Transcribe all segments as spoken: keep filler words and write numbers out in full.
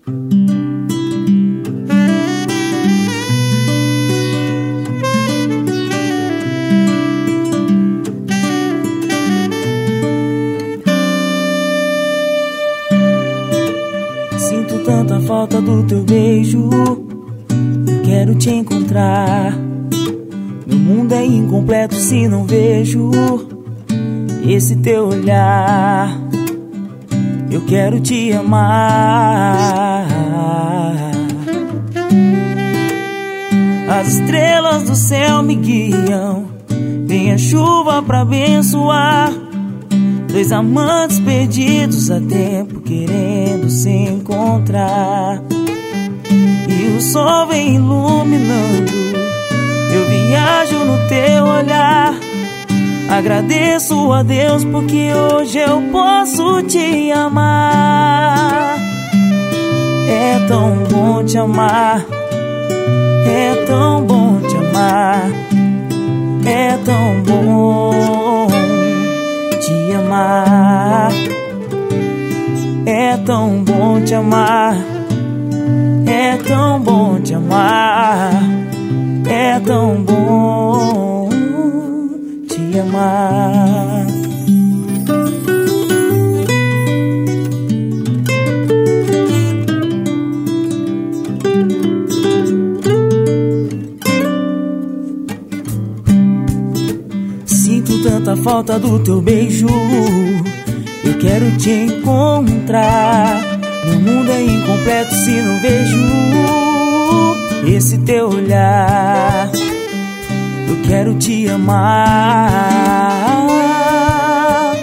Sinto tanta falta do teu beijo, eu quero te encontrar. Meu mundo é incompleto se não vejo esse teu olhar. Eu quero te amar. As estrelas do céu me guiam, vem a chuva pra abençoar. Dois amantes perdidos há tempo querendo se encontrar. E o sol vem iluminando, eu viajo no teu olhar. Agradeço a Deus porque hoje eu posso te amar. É tão bom te amar, é tão bom te amar, é tão bom te amar. É tão bom te amar, é tão bom te amar, é tão bom te amar. Sinto tanta falta do teu beijo, eu quero te encontrar. Meu mundo é incompleto se não vejo esse teu olhar. Eu quero te amar.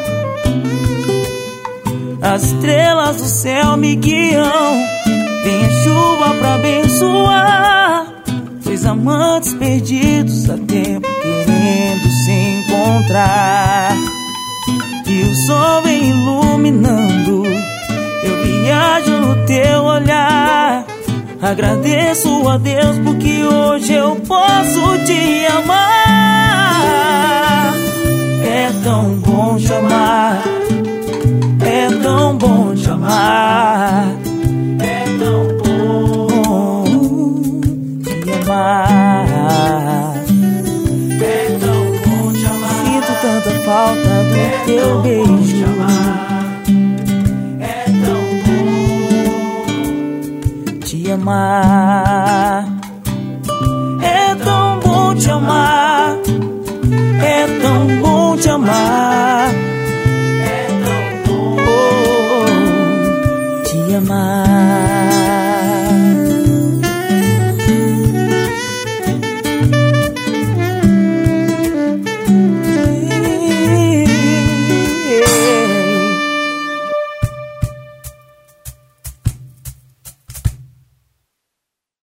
As estrelas do céu me guiam, vem a chuva pra abençoar. Dois amantes perdidos há tempo querendo se encontrar. E o sol vem iluminando, eu viajo no teu olhar. Agradeço a Deus porque hoje eu posso te amar. É tão bom te amar, é tão bom te amar, é tão bom te amar. É tão bom te amar. Sinto tanta falta do é teu beijo. É tão bom te amar.